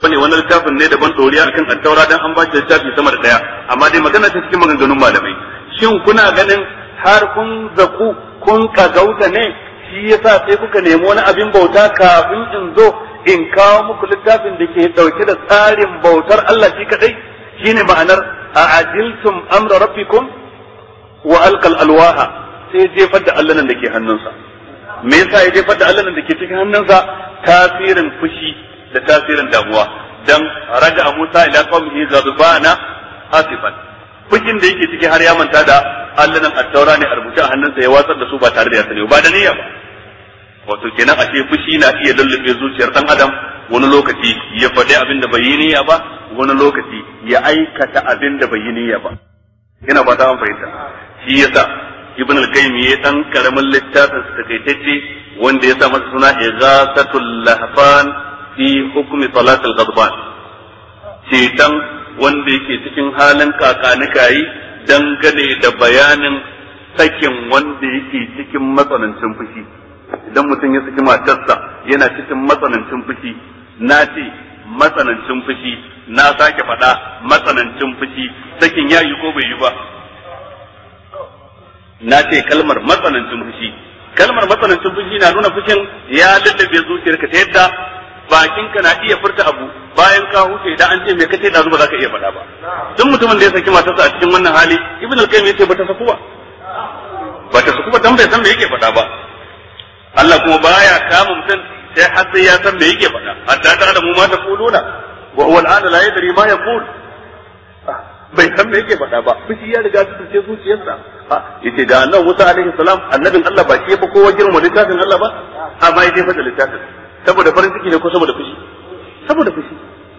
ne wani littafin ne daban doriya akan at-taura dan an ba shi littafi sama da daya, amma dai magana ta cikin maganganun malamai. Shin kuna ganin har kun zaku kun kagauta ne shi yasa sai kuka nemi wani abin bauta kafin in zo in kawo muku littafin da ke dauke da tsarin bautar Allah shi kadai? Shine ma'anar a'ajiltum amra rabbikum wa alqal alwaha, sai jefar da Allah nan da ke hannunsa. Me yasa ya jefar da Allah nan da ke cikin hannunsa? Tasirin fushi da tasirin damuwa. Dan raja Musa ila qaumihi ghadbana asifan, fushin da yake ciki har ya manta da Allah nan at-taura ne a rubuce a hannunsa, ya watsar da su ba tare da ya sani ba da niyya ba. Wato kenan ashe fushi na iya lullube zuciyar dan adam, wani lokaci ya faɗi abin da bai yi niyya ba, wani lokaci ya aikata abin da bai yi niyya ba. Ina ba ta an fahimta. Shi yasa Ibn al-Qayyim ya dan karamin littafin sa takaitacce wanda ya sa masa suna Ighathatul Lahfan fi hukmi salatul ghadban. Cetan wanda yake cikin halin kakanikayi dangane da bayanin sakin wanda yake cikin matsanancin fushi. Idan mutum ya saki matarsa yana cikin matsanancin fushi, na ce matsanancin fushi, na sake faɗa matsanancin fushi, sakin ya yi ko bai yi ba? Na ce kalmar matsanancin fushi. Kalmar matsanancin fushi na nuna fushin ya lallabe zuciyarka ta yadda bakinka na iya furta abu bayan ka huce idan an ce me kace da zuba zaka iya faɗa ba. Duk mutumin da ya saki matarsa a cikin wannan hali, Ibn al-Qayyim yace bata saku ba. Bata saku ba dan bai san me yake faɗa ba. Allah kuma baya kama mutum sai har sai ya san me yake faɗa. Hatta ta da mu ma ta kuluna wa huwa al-ana la yadri ma yaqul. Bai san me yake faɗa ba. Fushi ya riga su ce zuciyarsa. Yace ga annabi Musa alaihi salam, annabin Allah ba shi ba kowa girma littafin Allah ba, amma ya jefa da littafin saboda farin ciki ne ko saboda fushi? Saboda fushi.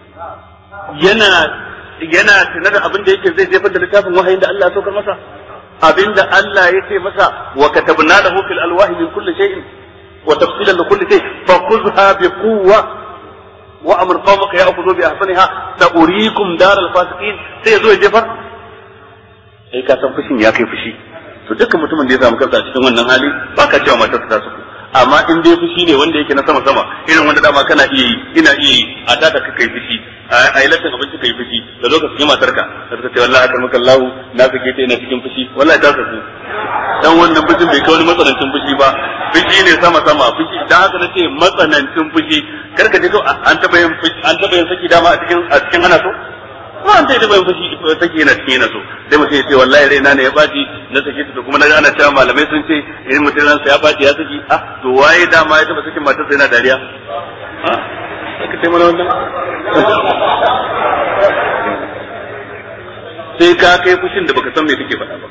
Yana tunar da abin da yake zai jefa da littafin wahayin da Allah ya saukar masa, abinda Allah ya ce masa wa katabna lahu fil alwahi min kulli shay'in wa tafsilan li kulli shay fa khudha bi quwwa wa amr qawmaka ya'khudhu bi ahsaniha sa'uriikum daral fasiqin. Sai yazo ya jefar. Sai ka san fushin ya kai fushi. To dukkan mutumin da ya samu kansa cikin wannan hali baka cewa matarsa ta suku. Amma in dai fushi ne wanda yake na sama sama, irin wanda dama kana iya yi, ina iya yi, a ta ka kai fushi, a yi lattin abinci kai fushi, da zo ka saki matarka, da ka ce wallahi akar maka Allah na sake ta ina cikin fushi, wallahi ta saku. Dan wannan fushin bai kai wani matsanancin fushi ba, fushi ne sama sama, fushi dan haka nace matsanancin fushi, kar ka je to an taba yin saki dama a cikin ana so? Ko an taba yin fushi saki yana cikin yana so. Sai mutum ya ce wallahi raina ne ya baci na sake ta, kuma na ga ana cewa malamai sun ce idan mutum ransa ya baci ya saki, to waye dama ya taba sakin matarsa yana dariya? Aka ce mana wannan? Sai ka kai fushin da baka san me kake faɗa ba.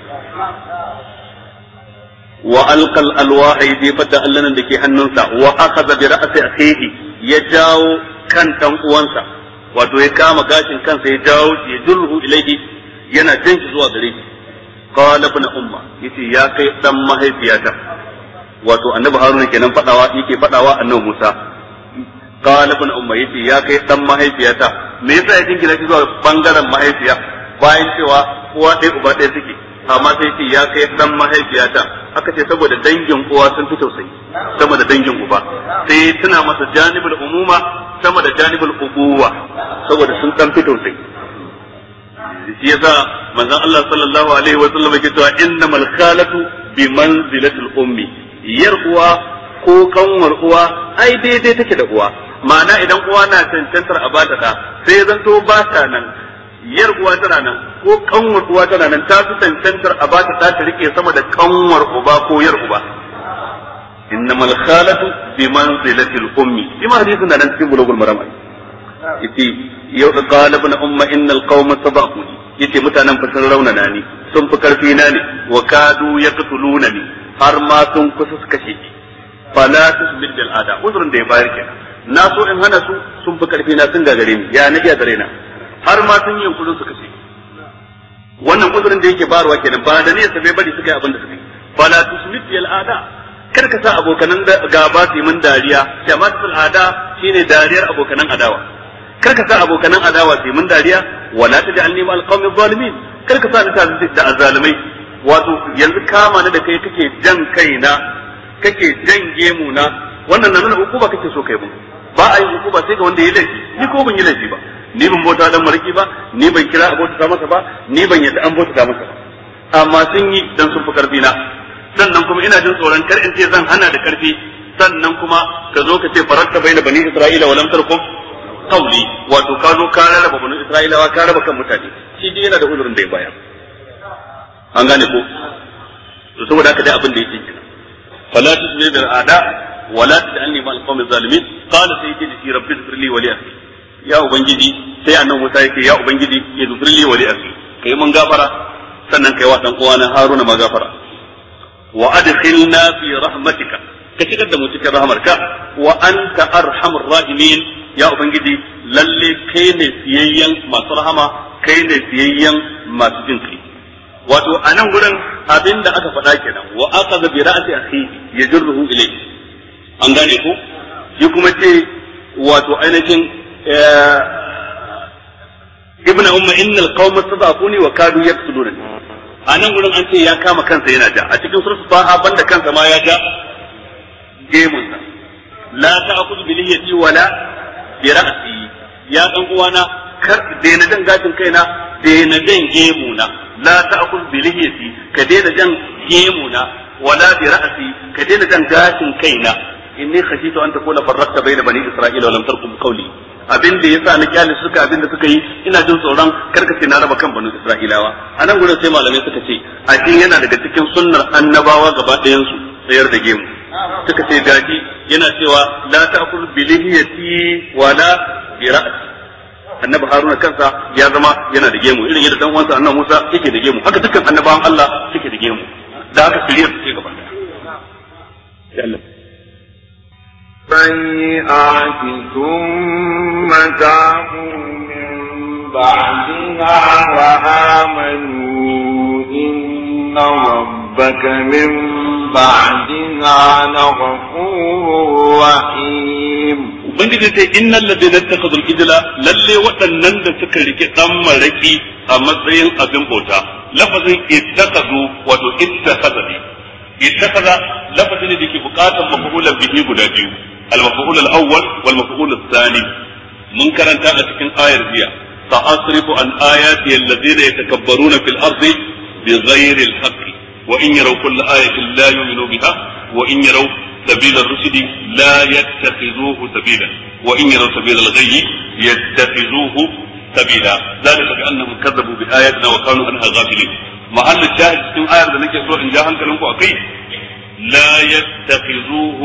Wa alqal alwaha yajifat da Allah nan dake hannunsa, wa akhadha bi ra'si akhihi, ya jawo kan dan uwansa, wato ya kama gashin kansa ya jawo shi, ya jurhu ilaihi, yana jin shi zuwa gare shi. Qala ibn umma, yace ya kai dan mahaifiyata, wato annabi Haruna kenan yake fadawa annabi Musa. Qala ibn umma, yace ya kai dan mahaifiyata. Me yasa ya jingina shi zuwa bangaren mahaifiya bayan cewa uwa ɗaya uba ɗaya suke, amma sai ce ya kai dan mahaifiyata? Aka ce saboda dangin uwa sun fi tausayi sama da dangin uba, sai tuna masa janibul umuma sama da janibul ubuwa, saboda sun dan fi tausayi. Shi yasa manzon Allah sallallahu alaihi wa sallam yake cewa innamal khalatu bi manzilatil ummi, yar uwa ko kanwar uwa ai daidai take da uwa. Ma'ana idan uwa na cancantar a bata ta, sai zanto ba ta nan, yar uwa tana nan ko kanwar uwa tana nan, ta fi cancantar a bata ta rike sama da kanwar uba ko yar uba. innamal khalatu bi manzilatil ummi, shi ma hadisin da nan cikin bulugul maram yace yau da qala ibn umma innal qauma sabaquni, yace mutanen fa sun raunana ni, sun fi karfi na ne, wa kadu yaqtuluna ni, har ma sun kusa su kashe ni. Fala tusbid bil ada, uzrun da ya bayar kenan, na so in hana su, sun fi karfi na, sun gagare ni, ya nabi a gare na, har ma sun yi yunkurin su kashe. Wannan uzurin da yake barwa kenan, ba da ne sai bari suka yi abin da suka yi. Fala tusbid bil ada, kar ka sa abokanan gaba su yi min dariya, jama'atul ada shine dariyar abokanan adawa. Kar ka sa abokanan adawa su yi min dariya, wala taj'alni ma'al qawmi zalimin, kar ka sa ni tare da azzalimai. Wato yanzu kama ni da kai kake jan kaina, kake jan gemu na, wannan na nuna hukuma kake so kai mun. ba a yi hukuma sai ga wanda ya laifi, ni ko ban yi laifi ba, ni ban bauta dan mariki ba, ni ban kira a bauta masa ba, ni ban yadda an bauta masa ba, amma sun yi dan sun fi karfi na. Sannan kuma ina jin tsoron kar in ce zan hana da karfi, sannan kuma ka zo ka ce farakta baina bani Isra'ila wa lam tarkum qawli, wato ka zo ka rarraba bani Isra'ilawa ka raba kan mutane, shi dai yana da uzurin da ya bayar. An gane ko? To saboda haka dai abin da yake kenan. Fala tusmi bil a'da wala taj'alni ma'al qawmi zalimin. Qala sayyidi rabbi ighfirli wa li akhi. Ya ubangiji, sai annabi Musa yake ya ubangiji ighfirli wa li akhi. Kai mun gafara sannan kai wa dan uwana Haruna ma gafara. Wa adkhilna fi rahmatika. Ka shigar da mu cikin rahmarka wa anta arhamur rahimin. Ya ubangiji, lalle kai ne siyayyen masu rahama, kai ne siyayyen masu jin kai. Wato a nan gurin abin da aka faɗa kenan wa aqadha bi ra'si akhihi yajruhu ilayhi. An gane ko? Shi kuma ce wato ainihin ibnu umma innal qauma tadafuni wa kadu yaksuduna. A nan gurin an ce ya kama kansa yana ja, a cikin suratul Taha banda kansa ma ya ja gemunsa. La ta'khudhu bi lihyati wala bi ra'si. Ya dan uwana kar daina jan gashin kaina, daina jan gemuna. La ta'khudh bi lihyati, ka daina jan gemuna, wala bi ra'si, ka daina jan gashin kaina. Inni khashitu an takuna farraqta bayna bani Isra'ila wa lam tarqub qawli. Abin da yasa na kyale suka abin da suka yi, ina jin tsoron karkace na raba kan bani Isra'ilawa. Anan gurin sai malamai suka ce a cikin yana daga cikin sunnar annabawa gaba ɗayan su tsayar da gemu. Suka ce gaji yana cewa la ta'khudh bi lihyati wala bi ra'si. Annabi Haruna kansa ya zama yana da gemu irin yadda dan uwansa Annabi Musa yake da gemu, haka dukkan annabawan Allah suke da gemu, da haka shiriyar su ce gaba da Allah. سيئات ثم تابوا من بعدها وآمنوا إن ربك من بعدها لغفور رحيم. Ubangiji sai innal ladina ittakhadul ijla, lalle waɗannan da suka rike dan maraki a matsayin abin bauta. Lafazin ittakhadu wato ittakhadani, ittakhadha lafazin da ke buƙatar maf'ulan bihi guda biyu, al-maf'ul al-awwal wal maf'ul ath-thani. Mun karanta a cikin ayar jiya sa'asrifu an ayati alladhina yatakabbaruna fil ardi bighayri al-haqqi wa in yaraw kulla ayatin la yu'minu biha wa in yaraw سبيل الرشد لا يتخذوه سبيلا وإن يروا سبيل الغي يتخذوه سبيلا ذلك بأنهم كذبوا بآياتنا وكانوا عنها غافلين. محل الشاهد في آية ذلك سورة إن جاء كلامكم أكيد لا يتخذوه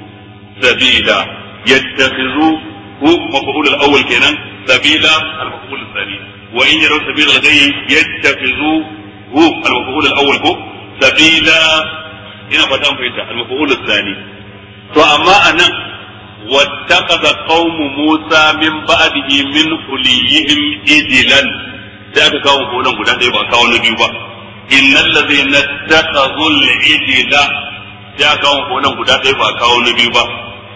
سبيلا، يتخذوه مفعول الأول كنا سبيلا المفعول الثاني، وإن يروا سبيل الغي يتخذوه المفعول الأول سبيلا. ina fatan fahimta al-maf'ul ath-thani. To amma anan wattaqada qaumu Musa min ba'dihi min huliyihim ijlan, sai aka kawo kodan guda ɗaya ba kawo na biyu ba. Innal ladhina ittakhadhu al-ijla, sai aka kawo kodan guda ɗaya ba kawo na biyu ba.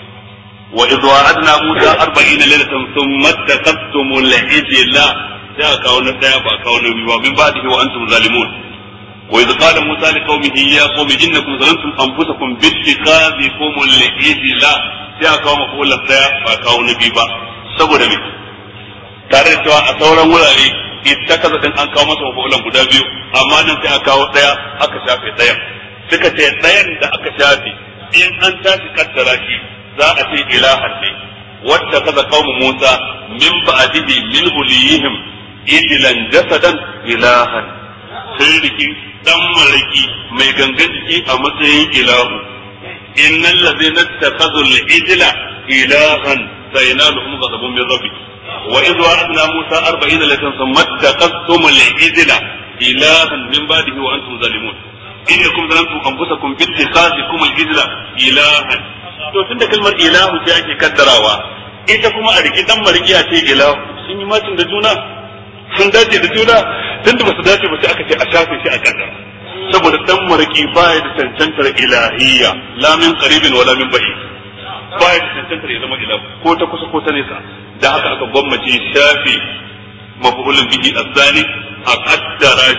Wa idh wa'adna Musa 40 laylatan thumma ittakhadhtum al-ijla, sai aka kawo na ɗaya ba kawo na biyu ba min ba'dihi wa antum zalimun. وإذ قال موسى لقومه يا قوم إنكم ظلمتم أنفسكم باتخاذكم العجل، sai aka kawo mafulan daya ba kawo na biyu ba saboda me tare da cewa a sauran wurare ita kaza din an kawo masa mafulan guda biyu, amma nan sai aka kawo daya aka shafe daya. Suka ce dayan da aka shafe in an tashi kaddara shi za a ce ilahan ne. Wata kaza kawo Musa min ba'dihi min huliyihim ijlan jasadan ilahan, sai riki dan maraki mai gangan jiki a matsayin ilahu. Innal ladzina ittakhadhu al-ijla ilahan sayanaluhum ghadabun min rabbih wa idh wa'adna Musa 40 lakin thumma ittakhadhtum al-ijla ilahan min ba'dihi wa antum zalimun innakum zalamtum anfusakum bi ittikhadhikum al-ijla ilahan. To tunda kalmar ilahu sai ake kaddarawa, ita kuma a riki dan maraki a ce ilahu, sun yi macin da juna, sun dace da juna. Tunda ba su dace ba sai aka ce a shafe shi a kaddara, saboda dan maraki baya da cancantar ilahiyya, la min qaribin wala min ba'id, baya da cancantar ya zama ilahu ko ta kusa ko ta nesa. Da haka aka gwammace shafe maf'ulun bihi azani a kaddara shi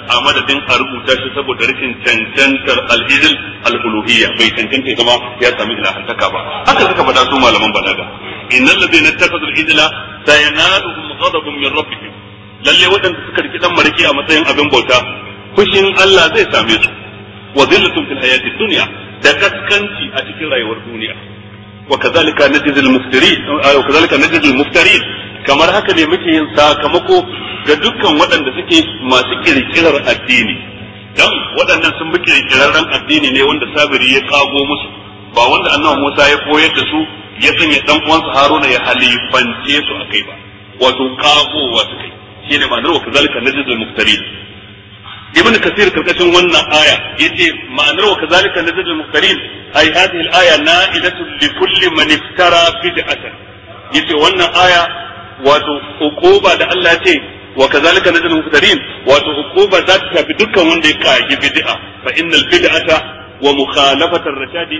a madadin a rubuta shi saboda rashin cancantar al-ijl al-uluhiyya bai cancanta ya zama ya sami ilahantaka ba haka suka faɗa su malaman balaga innal ladina ittakhadhu al-ijla sayanaluhum ghadabun min rabbihim lalle waɗanda suka riki dan mariki a matsayin abin bauta fushin Allah zai same su wa dhillatun fil hayati dunya da kaskanci a cikin rayuwar duniya wa kazalika najzi al-muftarin wa kazalika najzi al-muftarin kamar haka ne muke yin sakamako ga dukkan waɗanda suke masu kirkirar addini dan waɗannan sun bi kirkirarren addini ne wanda sabiri ya kago musu ba wanda annabi Musa ya koyar da su ya sanya dan uwansa Haruna ya halifance su akai ba wato kagowa su kai shine ma'anar wa kazalika najzul muftarin ibn kasir karkashin wannan aya yace ma'anar wa kazalika najzul muftarin ay hadhihi al-aya na'ilatun li kulli man iftara bid'atan yace wannan aya wato uquba da Allah ce wa kazalika najzul muftarin wato uquba za ta tafi dukkan wanda ya kage bid'a fa innal bid'ata wa mukhalafata ar-rashadi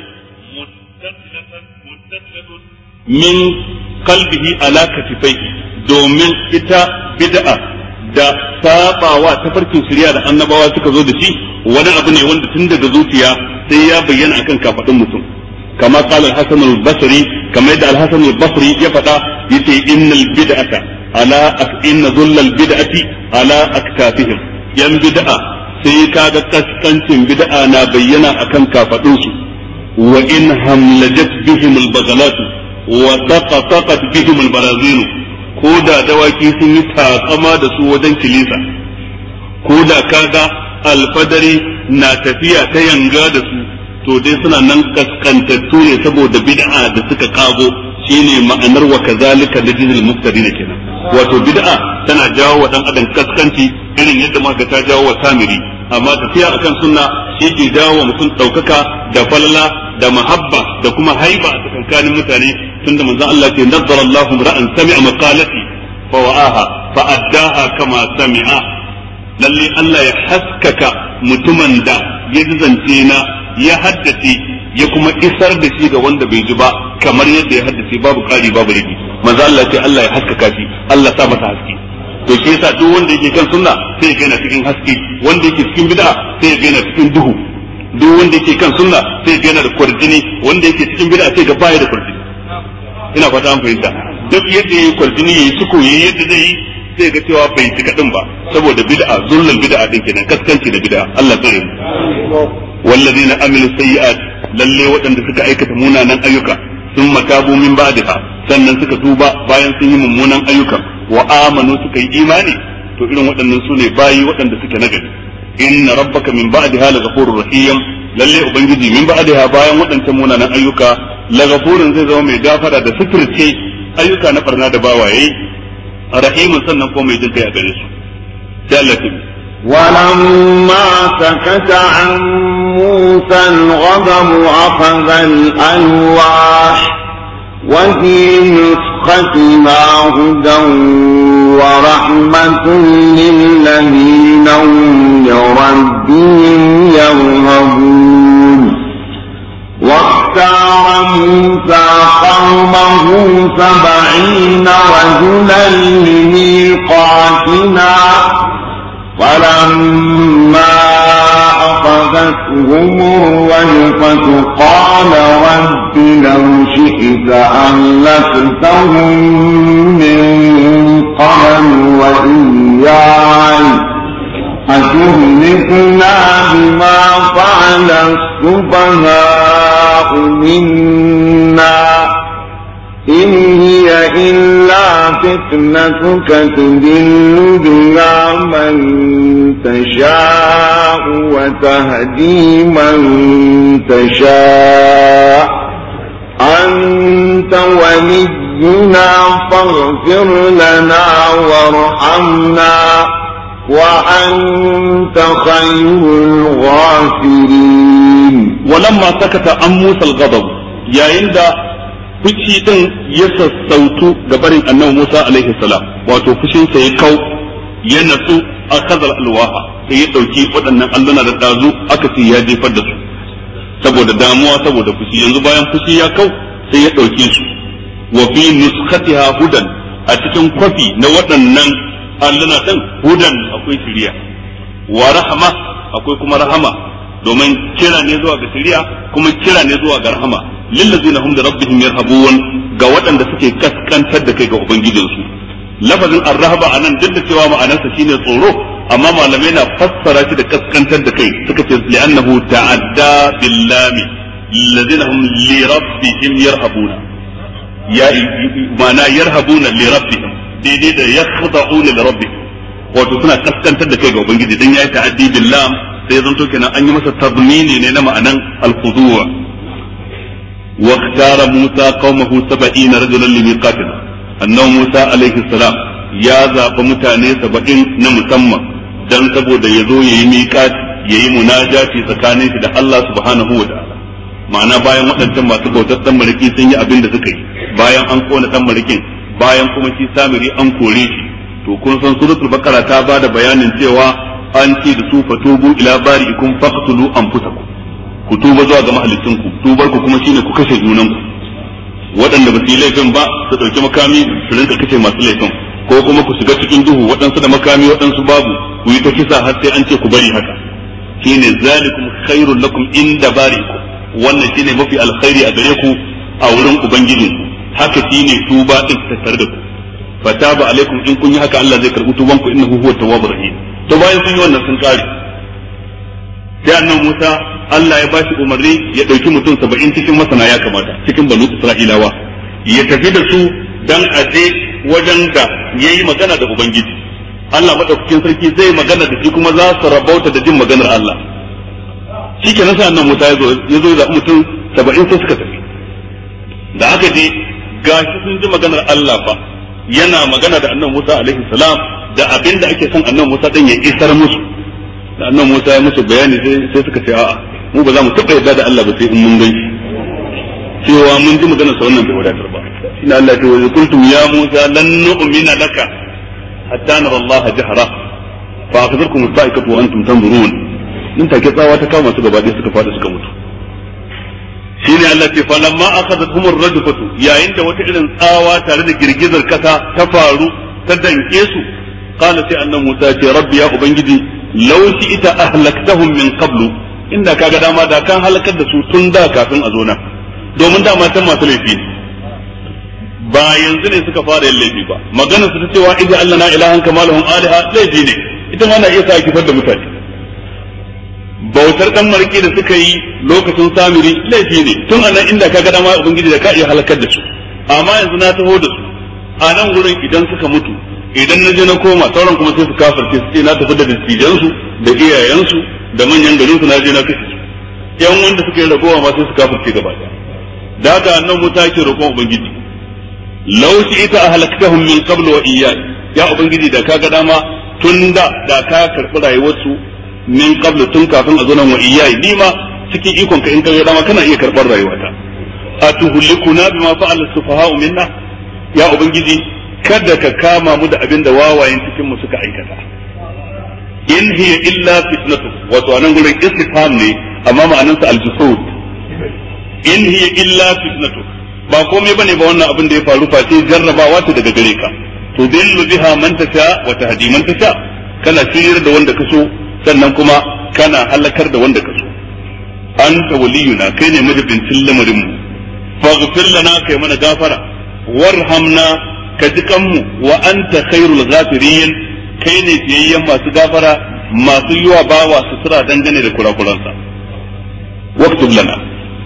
muttasilatan min qalbihi ala katifaihi domin ita bid'a da sabawa ta farkin shari'a da annabawa suka zo da shi wani abu ne wanda tun daga zuciya sai ya bayyana akan kafadin mutum kama qala al-hasan al-basri kama yadda al-hasan al-basri ya faɗa yace innal bid'ata ala inna dhull al-bid'ati ala aktafihim yan bid'a sai kaga kaskancin bid'a na bayyana akan kafadin su wa in hamlajat bihim al-baghalat wa taqataqat bihim al-barazin ko da dawaki sun yi takama da su wajen kilisa ko da kaga alfadari na tafiya ta yanga da su to dai suna nan kaskantattu ne saboda bid'a da suka kago shine ma'anar wa kazalika najzil muftarin kenan wato bid'a tana jawo wa dan adam kaskanci irin yadda muka ta jawo wa samiri amma tafiya akan sunna shi ke jawo wa mutum daukaka da falala da mahabba da kuma haiba a tsakanin mutane tunda manzon Allah ce nazzara Allahu ra'an sami'a maqalati fa wa'aha fa addaha kama sami'a lalle Allah ya haskaka mutumin da ya zance na ya haddace ya kuma isar da shi ga wanda bai ji ba kamar yadda ya haddace babu kari babu rigi manzon Allah ce Allah ya haskaka shi Allah sa masa haske to shi yasa duk wanda yake kan sunna sai ya gaina cikin haske wanda yake cikin bid'a sai ya gaina cikin duhu duk wanda yake kan sunna sai ga yana da kwarjini wanda yake cikin bid'a sai ga baya da kwarjini ina fata an fahimta duk yadda yayi kwarjini yayi suko yayi yadda zai yi sai ga cewa bai cika din ba saboda bid'a zullul bid'a din kenan kaskanci da bid'a Allah tsare mu walladina amilu sayyi'at lalle waɗanda suka aikata munanan ayyuka sun matabu min ba'daha sannan suka tuba bayan sun yi mummunan ayyukan wa amanu suka yi imani to irin waɗannan su ne bayi waɗanda suke nagari inna rabbaka min ba'daha laghafurur rahim lalle ubangiji min ba'daha bayan waɗancan munanan ayyuka laghafurun zai zama mai gafara da suturce ayyuka na barna da bawaye rahimun sannan ko mai jinkai a gare su sai Allah ولما سكت عن موسى الغضب أخذ الألواح وفي نسختها هدى ورحمة للذين هم لربهم يرهبون واختار موسى قومه 70 رجلا لميقاتنا فلما أخذتهم الرجفة قال رب لو شئت أهلكتهم من قبل وإياي أتهلكنا بما فعل السفهاء منا إن هي إلا فتنتك تضل بها من تشاء وتهدي من تشاء أنت ولينا فاغفر لنا وارحمنا وأنت خير الغافرين ولما سكت عن موسى الغضب يا عند fushi din ya sassautu ga barin annabi Musa alaihi salam wato fushin sa ya kau ya natsu a kazar alwaha sai ya dauki waɗannan alluna da dazu aka ce ya jefar da su saboda damuwa saboda fushi yanzu bayan fushi ya kau sai ya dauke su wa fi nuskhatiha hudan a cikin kwafi na waɗannan alluna din hudan akwai shiriya wa rahma akwai kuma rahama domin kira ne zuwa ga shari'a kuma kira ne zuwa ga rahama lillazina hum li rabbihim yarhabun ga waɗanda suke kaskantar da kai ga ubangijinsu. Lafazin ar-rahaba anan duk da cewa ma'anarsa shine tsoro, amma malamai na fassara shi da kaskantar da kai suka ce li'annahu ta'adda billami lillazina hum li rabbihim yarhabuna ya ma'ana yarhabuna li rabbihim daidai da yakhda'una li rabbihim wato suna kaskantar da kai ga ubangiji dan yayi ta'addi billam sai zanto kenan an yi masa tadmini ne na ma'anan al-khudu' wa ikhtara Musa qaumahu 70 rajulan limiqatina annabi Musa alaihi salam ya zaba mutane 70 na musamman dan saboda yazo yayi miqati yayi munajati tsakanin shi da Allah subhanahu wa ta'ala ma'ana bayan waɗancan masu bautar dan mariki sun yi abin da suka yi bayan an kona dan marikin bayan kuma shi Samiri an kore shi to kun san suratul baqara ta bada bayanin cewa an ce da su fatubu ila bari'ikum faqtulu anfusakum ku tuba zuwa ga mahalicinku tubar ku kuma shine ku kashe junanku waɗanda ba su yi laifin ba su ɗauki makami su rinka kashe masu laifin ko kuma ku shiga cikin duhu waɗansu da makami waɗansu babu ku yi ta kisa har sai an ce ku bari haka shine zalikum khairul lakum inda bari'ikum wannan shine mafi alkhairi a gare ku a wurin ubangijinku haka shine tuba din tattare da ku fataba alaikum in kun yi haka Allah zai karbi tuban ku innahu huwa tawwabur rahim to bayan sun yi wannan sun kare sai annabi Musa Allah ya bashi umarni ya dauki mutum 70 cikin masana ya kamata cikin banu Isra'ilawa ya tafi da su dan aje wajen da yayi magana da ubangiji Allah madaukakin sarki zai magana da shi kuma za su rabauta da jin maganar Allah shikenan sai annabi Musa ya zo da mutum 70 sai suka tafi da aka je gashi sun ji maganar Allah fa yana magana da annabi Musa alaihi salam da abin da ake son annabi Musa din ya isar musu da annabi Musa ya musu bayani sai suka ce a'a mu ba za mu taɓa yarda da Allah ba sai in mun gan shi cewa mun ji maganar sa wannan bai wadatar ba shine Allah ya ce wa qultum ya Musa lan nu'mina laka hatta nara Allah jahra fa akhadhakum as-sa'iqatu wa antum tanzurun din take tsawa ta kama su gaba ɗaya suka fada suka mutu shine Allah ce fa lamma akhadathum ar-rajfatu yayin da wata irin tsawa tare da girgizar kasa ta faru ta danke su qala sai annabi Musa ce rabbi ya ubangiji law ita ahlaktahum min qablu inda kaga dama da kan halakar da su tun da kafin a zo nan domin da matan masu laifi ba yanzu ne suka fara yin laifi ba maganar su ta cewa idza allana ilahan kama lahum aliha laifi ne ita ma na iya sa kifar da mutane bautar dan marke da suka yi lokacin Samiri laifi ne tun anan inda kaga dama ubangiji da ka iya halakar da su amma yanzu na taho da su a nan gurin idan suka mutu idan na je na koma sauran kuma sai su kafirce su ce na tafi da dattijansu da iyayensu da manyan garin su na je na kashe su yan wanda suka yi ragowa ma sai su kafirce gaba ɗaya da haka annan mu take roƙon ubangiji law ita ahlaktahum min qablu wa iyyak ya ubangiji da kaga dama tun da ka karɓi rayuwarsu min qablu tun kafin a zo nan wa iyyak ni ma cikin ikon ka in ka dama kana iya karɓar rayuwata atuhlikuna bima fa'ala as-sufaha'u minna ya ubangiji kada ka kama mu da abin da wawayen cikin mu suka aikata in hiya illa fitnatu wato anan gurin istifham ne amma ma'anarsa al-jusud in hiya illa fitnatu ba komai bane ba wannan abin da ya faru face jarrabawa ta daga gare ka to dillu biha man tasha wa tahdi man tasha kana shiryar da wanda ka so sannan kuma kana halakar da wanda ka so anta waliyuna kai ne majibincin lamarin mu faghfir lana kai mana gafara warhamna ka ji kanmu wa anta khairul ghafirin kai ne fiyayyen masu gafara masu yiwa bawa sutura dangane da kurakuransa waktub lana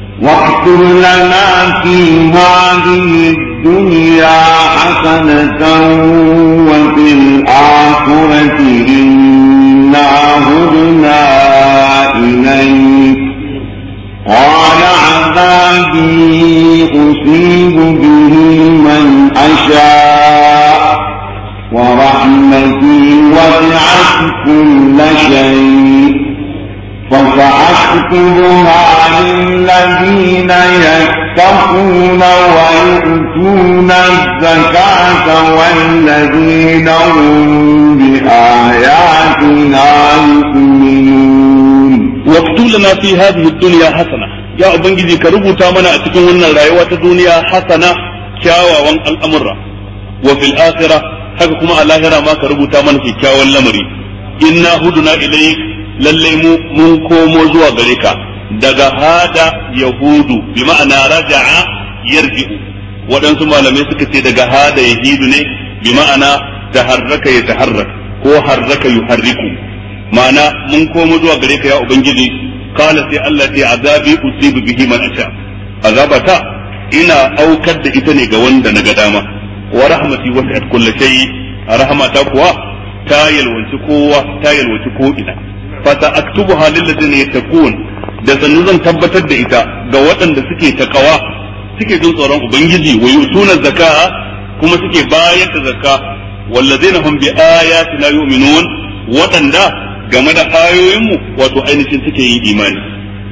fi hadhihi dunya hasanatan wa fil akhirati inna hudna ilayk قال عذابي أصيب به من أشاء ورحمتي وسعت كل شيء فسأكتبها للذين يتقون ويؤتون الزكاة والذين هم بآياتنا يؤمنون واكتب لنا في هذه الدنيا حسنة يا أبنجي كربوتا منا أتكون لنا رأيوة الدنيا حسنة كاوى الأمر وفي الآخرة haka kuma a lahira ma ka rubuta mana kyakkyawan lamari inna huduna ilayk lalle mu mun komo zuwa gare ka daga hada yahudu bi ma'ana raja'a yarji'u waɗansu malamai suka ce daga hada yahidu ne bi ma'ana taharraka ya taharrak ko harraka yuharriku ma'ana mun komo zuwa gare ka ya ubangiji qala sai Allah ya azabi usibu bihi man asha azabata ina aukar da ita ne ga wanda na ga dama wa rahmati wasi'at kulli shay rahmata kuwa ta yalwaci kowa ta yalwaci ko ina fa ta aktubuha lil ladina yattaqun da sannu zan tabbatar da ita ga waɗanda suke takawa suke jin tsoron ubangiji wa yutuna zakaa kuma suke bayar da zakka wallazina hum bi ayatina yu'minun waɗanda game da ayoyinmu wato ainihin suke yin imani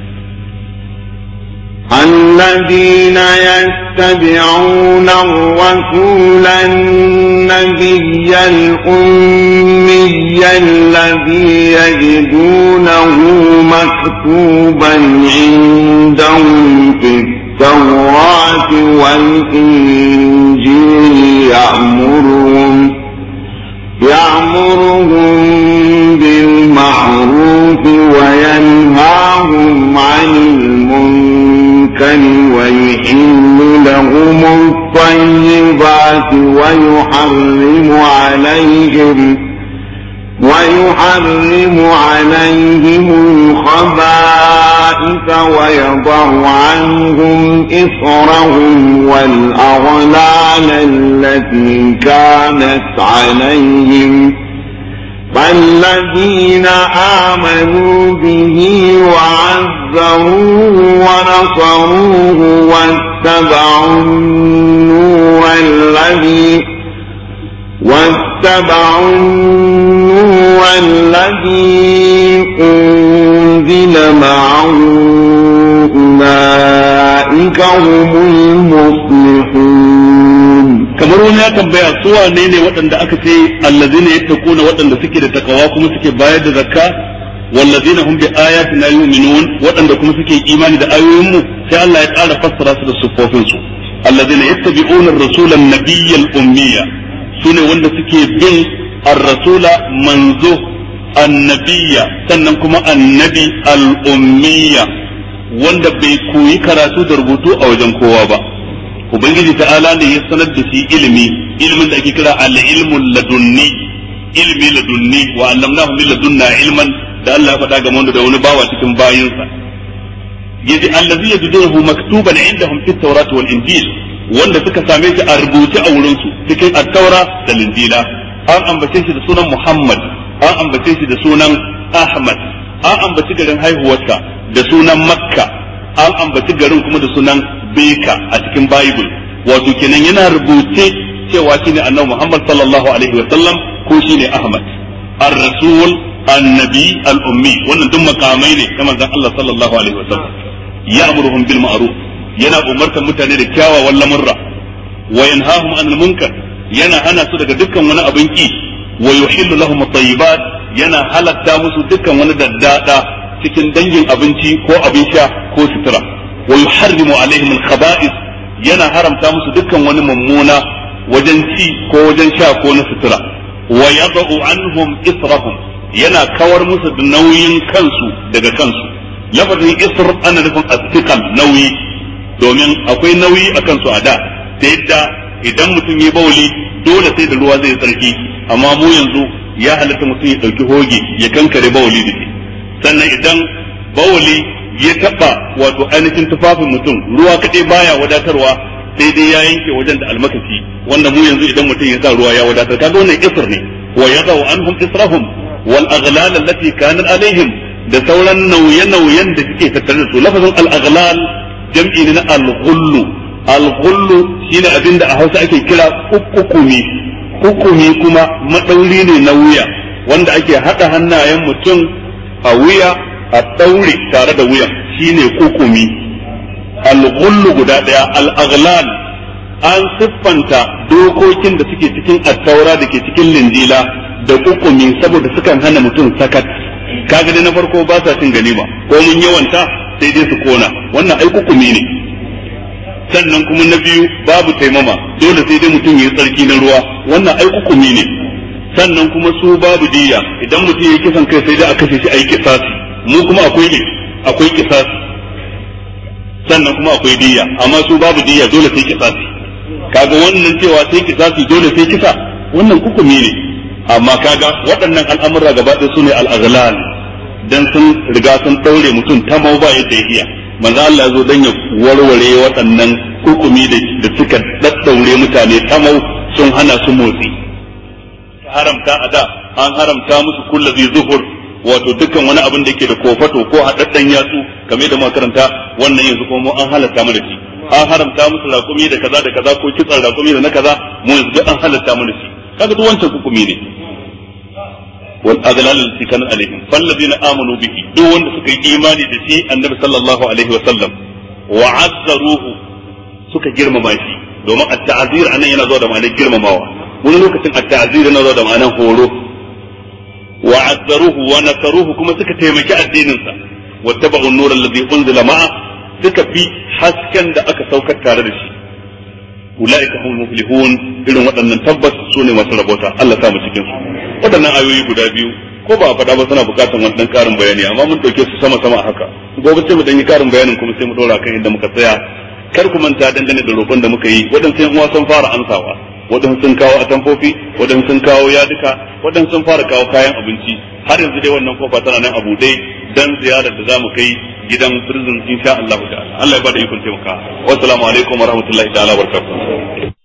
الذين يتبعون الرسول النبي الأمي الذي يجدونه مكتوبا عندهم في التوراة والإنجيل يأمرهم بالمعروف وينهاهم عن المنكر ويحل لهم الطيبات ويحرم عليهم الخبائث ويضع عنهم إصرهم والأغلال التي كانت عليهم فالذين آمنوا به وعزروه ونصروه واتبعوا النور الذي أنزل معه أولئك هم المفلحون. kamar wani ya tambaya su wane ne waɗanda aka ce allazina yattaquna waɗanda suke da takawa kuma suke bayar da zakka wallazina hum bi ayatina yu'minun waɗanda kuma suke imani da ayoyin mu sai Allah ya ƙara fassara su da sufofin su allazina yattabi'una ar-rasula an-nabiyya al-ummiyya sune wanda suke bin ar-rasula manzo annabiyya sannan kuma annabi al-ummiyya wanda bai koyi karatu da rubutu a wajen kowa ba ubangiji ta'ala ne ya sanar da shi ilimin da ake kira al-ilmul ladunni ilmi ladunni wa allamnahu min ladunna ilman da Allah ya faɗa ga wanda da wani bawa cikin bayinsa yaji allazi yajiduhu maktuban indahum fit tawrat wal injil wanda suka same shi a rubuce a wurin su cikin at-taura da injila an ambace shi da sunan Muhammad an ambace shi da sunan Ahmad an ambaci garin haihuwarsa da sunan Makka an ambaci garin kuma da sunan Beka a cikin Bible wato kenan yana rubuce cewa shine Annabi Muhammad sallallahu alaihi wa sallam ko shine Ahmad ar-rasul annabi al-ummi wannan duk makamai ne na manzon Allah sallallahu alaihi wa sallam ya'muruhum bil ma'ruf yana umartar mutane da kyawawan lamurra wa yanhahum anil munkar yana hana su daga dukkan wani abin ki wa yuhillu lahum at-tayyibat yana halatta musu dukkan wani daddada cikin dangin abinci ko abin sha ko sutura wa yuharrimu alaihim al-khaba'ith yana haramta musu dukkan wani mummuna wajen ci ko wajen sha ko na sutura wa yad'u anhum israhum yana kawar musu da nauyin kansu daga kansu lafazin isr ana nufin astiqal nauyi domin akwai nauyi a kansu a da ta yadda idan mutum ya bawli dole sai da ruwa zai tsarki amma mu yanzu ya halatta mutum ya dauki hoge ya kankare bawli da shi sannan idan bawli ya taba wato ainihin tufafin mutum ruwa kadai baya wadatarwa sai dai ya yanke wajen da almakashi wanda mu yanzu idan mutum ya sa ruwa ya wadatar kaga wannan isr ne wa yadau anhum israhum wal aghlal allati kanat alaihim da sauran nauye-nauyen da suke tattare da su lafazin al-aghlal jam'i ne na al-ghullu al-ghullu shine abinda a Hausa ake kira hukumi kuma madauri ne na wuya wanda ake hada hannayen mutum a wuya a daure tare da wuyan shine hukumi al-ghullu guda daya al-aghlal an siffanta dokokin da suke cikin at-taura da ke cikin linjila da hukumi saboda sukan hana mutum sakat kaga dai na farko ba sa cin ganima ko mun yawanta sai dai su kona wannan ai hukumi ne sannan kuma na biyu babu taimama dole sai dai mutum ya tsarki na ruwa wannan ai hukumi ne sannan kuma su babu diya idan mutum ya kisan kai sai dai a kashe shi a yi kisasi mu kuma akwai kisasi sannan kuma akwai diya amma su babu diya dole sai kisasi kaga wannan cewa sai kisasi dole sai kisa wannan hukumi ne amma kaga waɗannan al'amura gaba ɗaya su ne al'aghlal dan sun riga sun daure mutum ta mau ba yadda ya iya manzo Allah ya zo dan ya warware waɗannan hukumi da suka daddaure mutane ta mau sun hana su motsi haramta a da an haramta musu kullu zai zuhur wato dukkan wani abin da yake da kofato ko hadaddan yatsu game da makaranta wannan yanzu kuma an halatta mana shi an haramta musu raƙumi da kaza da kaza ko kitsan raƙumi da na kaza mu yanzu duk an halatta mana shi kaga duk wancan hukumi ne wal adlal allati kana alaihim falladina amanu bihi duk wanda suka yi imani da shi annabi sallallahu alaihi wa sallam wa azzaruhu suka girmama shi domin at-ta'zir anan yana zuwa da ma'anar girmamawa wani lokacin at-ta'zir yana zuwa da ma'anar horo wa azzaruhu wa nakaruhu kuma suka taimaki addinin sa wattaba'u an-nur alladhi unzila ma'a suka bi hasken da aka saukar tare da shi ulaika humul muflihun irin waɗannan tabbas su ne masu rabota Allah sa mu cikin su waɗannan ayoyi guda biyu ko ba a faɗa ba suna buƙatar wani ɗan ƙarin bayani amma mun ɗauke su sama haka gobe sai mu ɗan yi ƙarin bayanin kuma sai mu ɗora kan inda muka tsaya kar ku manta dangane da roƙon da muka yi waɗansu yan uwa sun fara ansawa waɗansu sun kawo atamfofi waɗansu sun kawo yaduka waɗansu sun fara kawo kayan abinci har yanzu dai wannan kofa tana nan a buɗe dan ziyarar da zamu kai gidan prison insha Allah ta'ala Allah ya bada ikon taimaka wassalamu alaikum warahmatullahi ta'ala wabarakatuh